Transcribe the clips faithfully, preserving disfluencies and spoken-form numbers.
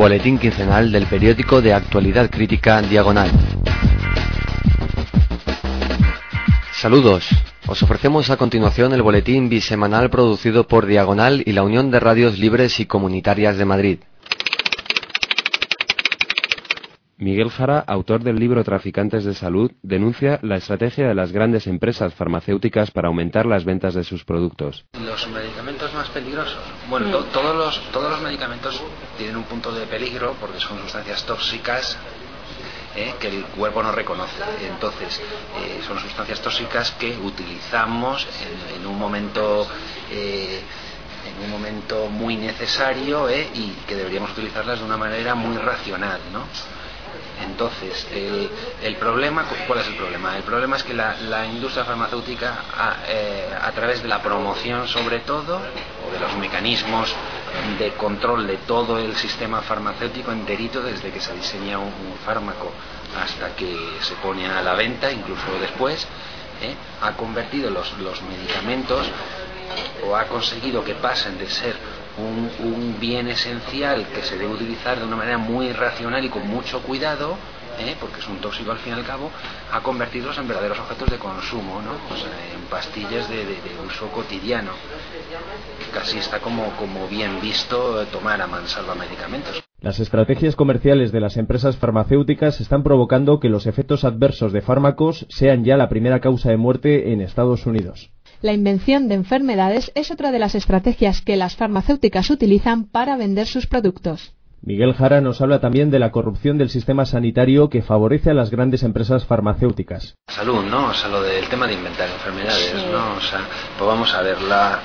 boletín quincenal del periódico de actualidad crítica Diagonal. Saludos, os ofrecemos a continuación el boletín bisemanal producido por Diagonal y la Unión de Radios Libres y Comunitarias de Madrid. Miguel Jara, autor del libro Traficantes de Salud, denuncia la estrategia de las grandes empresas farmacéuticas para aumentar las ventas de sus productos. Los medicamentos más peligrosos. Bueno, to todos, los, todos los medicamentos tienen un punto de peligro porque son sustancias tóxicas eh, que el cuerpo no reconoce. Entonces, eh, son sustancias tóxicas que utilizamos en, en un momento... Eh, en un momento muy necesario eh, y que deberíamos utilizarlas de una manera muy racional, ¿no? Entonces, el, el problema, ¿cuál es el problema? El problema es que la, la industria farmacéutica, a, eh, a través de la promoción sobre todo, o de los mecanismos de control de todo el sistema farmacéutico enterito, desde que se diseña un, un fármaco hasta que se pone a la venta, incluso después, eh, ha convertido los, los medicamentos o ha conseguido que pasen de ser un, un bien esencial que se debe utilizar de una manera muy racional y con mucho cuidado, ¿eh? porque es un tóxico al fin y al cabo, a convertirlos en verdaderos objetos de consumo, ¿no? Pues en pastillas de, de, de uso cotidiano. Casi está como, como bien visto tomar a mansalva medicamentos. Las estrategias comerciales de las empresas farmacéuticas están provocando que los efectos adversos de fármacos sean ya la primera causa de muerte en Estados Unidos. La invención de enfermedades es otra de las estrategias que las farmacéuticas utilizan para vender sus productos. Miguel Jara nos habla también de la corrupción del sistema sanitario que favorece a las grandes empresas farmacéuticas. Salud, ¿no? O sea, lo del tema de inventar enfermedades, sí. ¿no? O sea, pues vamos a ver, la...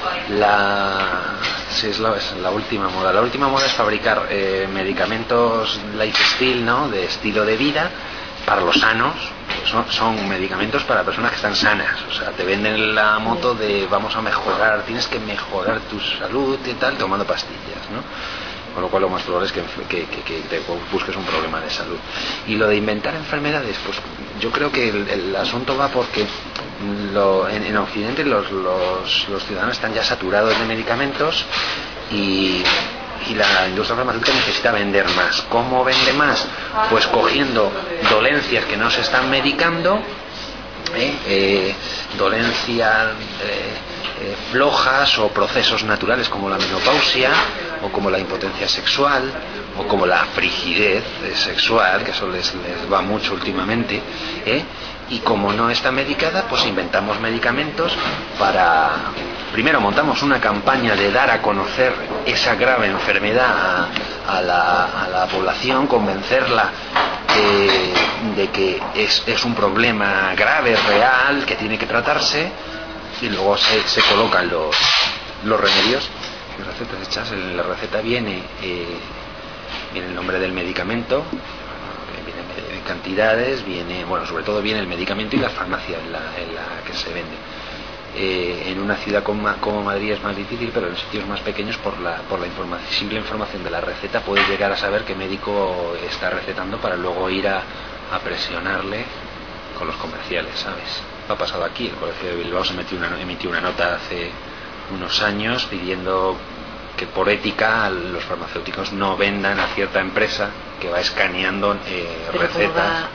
la sí, es la, es la última moda. La última moda es fabricar eh, medicamentos lifestyle, ¿no? De estilo de vida, para los sanos. Son, son medicamentos para personas que están sanas, o sea, te venden la moto de vamos a mejorar, tienes que mejorar tu salud y tal tomando pastillas, ¿no? Con lo cual lo más probable es que, que, que, que te busques un problema de salud. Y lo de inventar enfermedades, pues yo creo que el, el asunto va porque lo, en, en Occidente los, los, los ciudadanos están ya saturados de medicamentos y... y la industria farmacéutica necesita vender más. ¿Cómo vende más? Pues cogiendo dolencias que no se están medicando, ¿eh? Eh, dolencias eh, eh, flojas o procesos naturales como la menopausia o como la impotencia sexual o como la frigidez sexual, que eso les, les va mucho últimamente, ¿eh? Y como no está medicada, pues inventamos medicamentos para... Primero montamos una campaña de dar a conocer esa grave enfermedad a, a, la, a la población, convencerla eh, de que es, es un problema grave, real, que tiene que tratarse, y luego se, se colocan los, los remedios, las recetas hechas. En la receta viene, eh, viene el nombre del medicamento, viene cantidades, viene, bueno, sobre todo viene el medicamento y la farmacia en la, en la que se vende. Eh, en una ciudad como, como Madrid es más difícil, pero en sitios más pequeños por la, por la información, simple información de la receta puedes llegar a saber qué médico está recetando para luego ir a, a presionarle con los comerciales, ¿sabes? Ha pasado aquí, el Colegio de Bilbao se emitió una, emitió una nota hace unos años pidiendo que por ética los farmacéuticos no vendan a cierta empresa que va escaneando eh, recetas.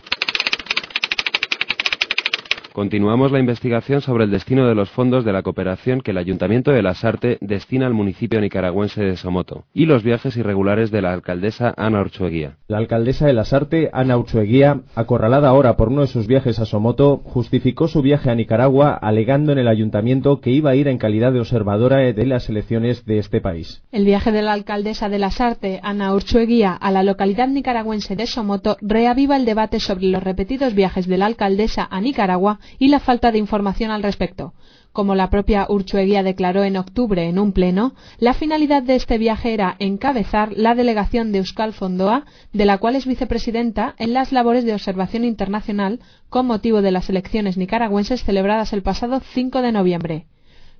Continuamos la investigación sobre el destino de los fondos de la cooperación que el Ayuntamiento de Lasarte destina al municipio nicaragüense de Somoto y los viajes irregulares de la alcaldesa Ana Urtsueguía. La alcaldesa de Lasarte, Ana Urtsueguía, acorralada ahora por uno de sus viajes a Somoto, justificó su viaje a Nicaragua alegando en el Ayuntamiento que iba a ir en calidad de observadora de las elecciones de este país. El viaje de la alcaldesa de Lasarte, Ana Urtsueguía, a la localidad nicaragüense de Somoto reaviva el debate sobre los repetidos viajes de la alcaldesa a Nicaragua y la falta de información al respecto. Como la propia Urtsueguía declaró en octubre en un pleno, la finalidad de este viaje era encabezar la delegación de Euskal Fondoa, de la cual es vicepresidenta, en las labores de observación internacional con motivo de las elecciones nicaragüenses celebradas el pasado cinco de noviembre.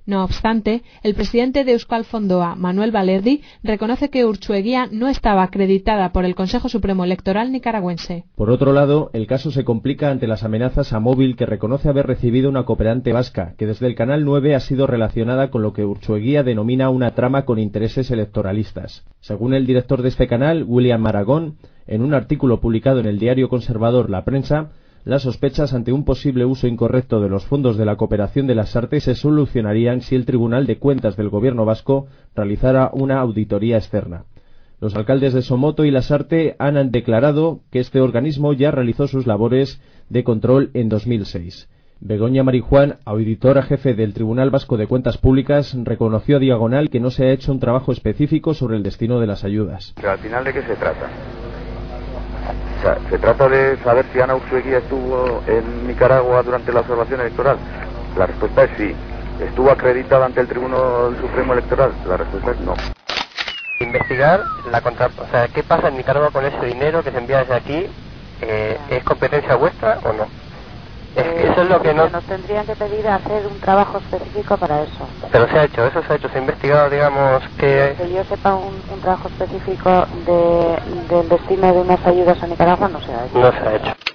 No obstante, el presidente de Euskal Fondoa, Manuel Balerdi, reconoce que Urtsueguía no estaba acreditada por el Consejo Supremo Electoral nicaragüense. Por otro lado, el caso se complica ante las amenazas a Móvil, que reconoce haber recibido una cooperante vasca, que desde el Canal nueve ha sido relacionada con lo que Urtsueguía denomina una trama con intereses electoralistas. Según el director de este canal, William Maragón, en un artículo publicado en el diario conservador La Prensa, las sospechas ante un posible uso incorrecto de los fondos de la cooperación de las artes se solucionarían si el Tribunal de Cuentas del Gobierno vasco realizara una auditoría externa. Los alcaldes de Somoto y Lasarte han declarado que este organismo ya realizó sus labores de control en dos mil seis. Begoña Marijuán, auditora jefe del Tribunal Vasco de Cuentas Públicas, reconoció a Diagonal que no se ha hecho un trabajo específico sobre el destino de las ayudas. ¿Pero al final de qué se trata? O sea, ¿se trata de saber si Ana Urtsueguía estuvo en Nicaragua durante la observación electoral? La respuesta es sí. ¿Estuvo acreditada ante el Tribunal Supremo Electoral? La respuesta es no. Investigar la contra... o sea, qué pasa en Nicaragua con ese dinero que se envía desde aquí. Eh, ¿Es competencia vuestra o no? Es que eso es lo que no... Nos tendrían que pedir hacer un trabajo específico para eso. Pero se ha hecho, eso se ha hecho, se ha investigado, digamos, que... Que yo sepa, un, un trabajo específico de, del destino de unas ayudas a Nicaragua no se ha hecho. No se ha hecho.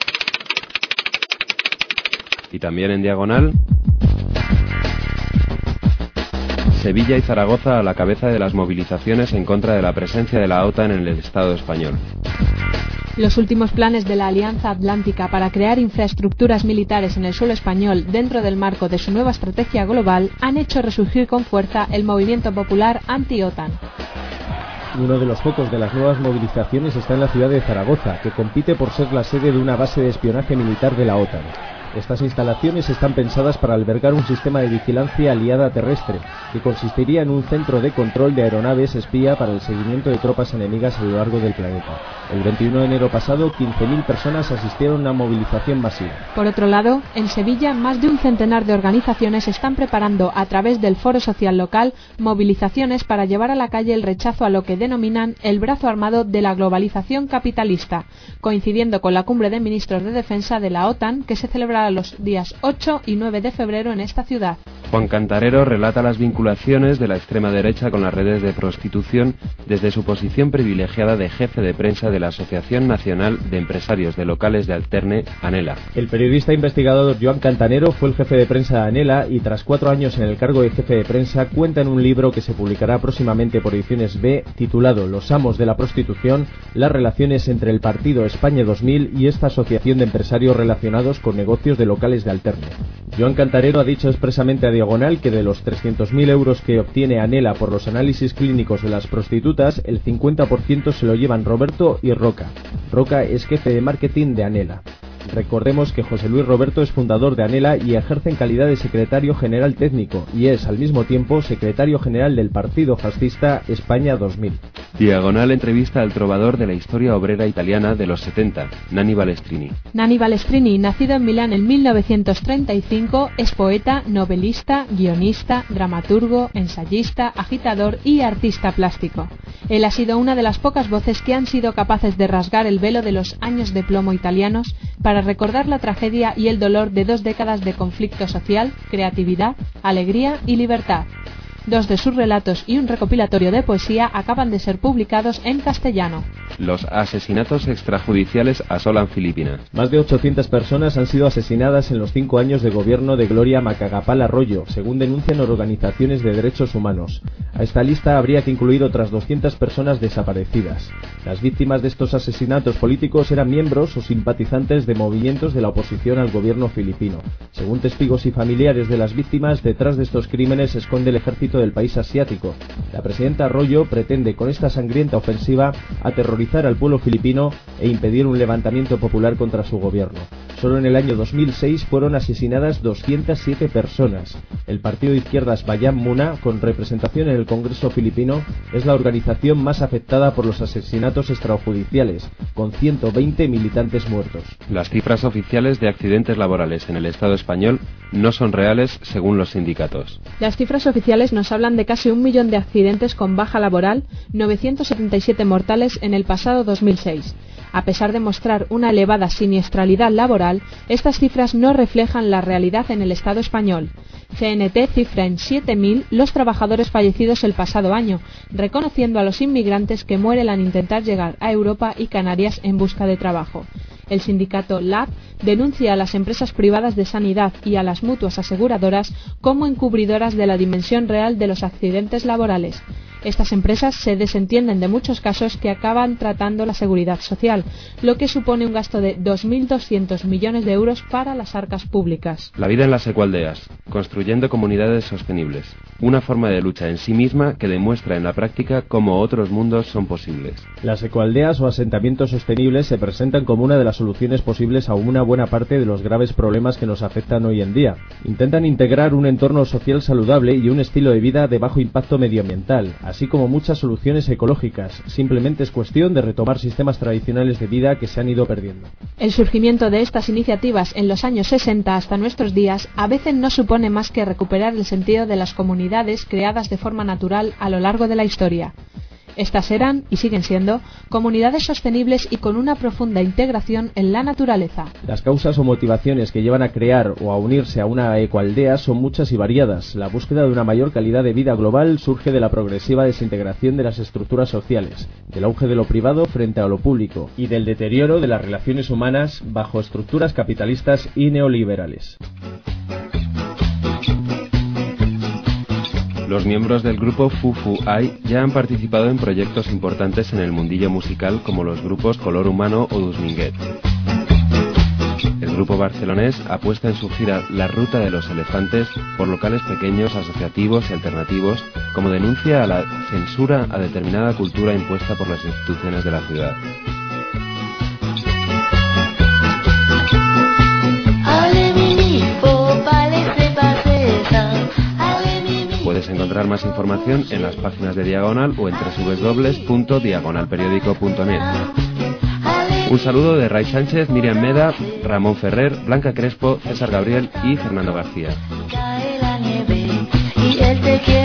Y también en Diagonal, Sevilla y Zaragoza a la cabeza de las movilizaciones en contra de la presencia de la OTAN en el Estado español. Los últimos planes de la Alianza Atlántica para crear infraestructuras militares en el suelo español dentro del marco de su nueva estrategia global han hecho resurgir con fuerza el movimiento popular anti-OTAN. Uno de los focos de las nuevas movilizaciones está en la ciudad de Zaragoza, que compite por ser la sede de una base de espionaje militar de la OTAN. Estas instalaciones están pensadas para albergar un sistema de vigilancia aliada terrestre, que consistiría en un centro de control de aeronaves espía para el seguimiento de tropas enemigas a lo largo del planeta. El veintiuno de enero pasado, quince mil personas asistieron a una movilización masiva. Por otro lado, en Sevilla, más de un centenar de organizaciones están preparando, a través del Foro Social Local, movilizaciones para llevar a la calle el rechazo a lo que denominan el brazo armado de la globalización capitalista, coincidiendo con la cumbre de ministros de defensa de la OTAN, que se celebrará los días ocho y nueve de febrero en esta ciudad. Juan Cantarero relata las vinculaciones de la extrema derecha con las redes de prostitución desde su posición privilegiada de jefe de prensa de la Asociación Nacional de Empresarios de Locales de Alterne, ANELA. El periodista investigador Joan Cantarero fue el jefe de prensa de ANELA y tras cuatro años en el cargo de jefe de prensa cuenta en un libro que se publicará próximamente por Ediciones B titulado Los amos de la prostitución, las relaciones entre el partido España dos mil y esta asociación de empresarios relacionados con negocios de locales de Alterne. Joan Cantarero ha dicho expresamente a Diagonal que de los trescientos mil euros que obtiene ANELA por los análisis clínicos de las prostitutas, el cincuenta por ciento se lo llevan Roberto y Roca. Roca es jefe de marketing de ANELA. Recordemos que José Luis Roberto es fundador de ANELA y ejerce en calidad de secretario general técnico y es al mismo tiempo secretario general del partido fascista España dos mil. Diagonal entrevista al trovador de la historia obrera italiana de los setenta, Nanni Balestrini. Nanni Balestrini, nacido en Milán en mil novecientos treinta y cinco, es poeta, novelista, guionista, dramaturgo, ensayista, agitador y artista plástico. Él ha sido una de las pocas voces que han sido capaces de rasgar el velo de los años de plomo italianos para recordar la tragedia y el dolor de dos décadas de conflicto social, creatividad, alegría y libertad. Dos de sus relatos y un recopilatorio de poesía acaban de ser publicados en castellano. Los asesinatos extrajudiciales asolan Filipinas. Más de ochocientas personas han sido asesinadas en los cinco años de gobierno de Gloria Macapagal Arroyo, según denuncian organizaciones de derechos humanos. A esta lista habría que incluir otras doscientas personas desaparecidas. Las víctimas de estos asesinatos políticos eran miembros o simpatizantes de movimientos de la oposición al gobierno filipino. Según testigos y familiares de las víctimas, detrás de estos crímenes se esconde el ejército del país asiático. La presidenta Arroyo pretende con esta sangrienta ofensiva aterrorizar al pueblo filipino e impedir un levantamiento popular contra su gobierno. Solo en el año dos mil seis fueron asesinadas doscientas siete personas. El partido de izquierdas Bayam Muna, con representación en el Congreso filipino, es la organización más afectada por los asesinatos extrajudiciales, con ciento veinte militantes muertos. Las cifras oficiales de accidentes laborales en el Estado español no son reales según los sindicatos. Las cifras oficiales nos hablan de casi un millón de accidentes con baja laboral, novecientos setenta y siete mortales en el pasado dos mil seis. A pesar de mostrar una elevada siniestralidad laboral, estas cifras no reflejan la realidad en el Estado español. C N T cifra en siete mil los trabajadores fallecidos el pasado año, reconociendo a los inmigrantes que mueren al intentar llegar a Europa y Canarias en busca de trabajo. El sindicato L A B denuncia a las empresas privadas de sanidad y a las mutuas aseguradoras como encubridoras de la dimensión real de los accidentes laborales. Estas empresas se desentienden de muchos casos que acaban tratando la seguridad social, lo que supone un gasto de dos mil doscientos millones de euros para las arcas públicas. La vida en las ecoaldeas, construyendo comunidades sostenibles. Una forma de lucha en sí misma que demuestra en la práctica cómo otros mundos son posibles. Las ecoaldeas o asentamientos sostenibles se presentan como una de las soluciones posibles a una buena parte de los graves problemas que nos afectan hoy en día. Intentan integrar un entorno social saludable y un estilo de vida de bajo impacto medioambiental, así como muchas soluciones ecológicas. Simplemente es cuestión de retomar sistemas tradicionales de vida que se han ido perdiendo. El surgimiento de estas iniciativas en los años sesenta hasta nuestros días a veces no supone más que recuperar el sentido de las comunidades creadas de forma natural a lo largo de la historia. Estas eran, y siguen siendo, comunidades sostenibles y con una profunda integración en la naturaleza. Las causas o motivaciones que llevan a crear o a unirse a una ecoaldea son muchas y variadas. La búsqueda de una mayor calidad de vida global surge de la progresiva desintegración de las estructuras sociales, del auge de lo privado frente a lo público y del deterioro de las relaciones humanas bajo estructuras capitalistas y neoliberales. Los miembros del grupo Fufu Ai ya han participado en proyectos importantes en el mundillo musical como los grupos Color Humano o Dusminguet. El grupo barcelonés apuesta en su gira La Ruta de los Elefantes por locales pequeños, asociativos y alternativos, como denuncia a la censura a determinada cultura impuesta por las instituciones de la ciudad. Puedes encontrar más información en las páginas de Diagonal o en doble u doble u doble u punto diagonal periódico punto net. Un saludo de Ray Sánchez, Miriam Meda, Ramón Ferrer, Blanca Crespo, César Gabriel y Fernando García.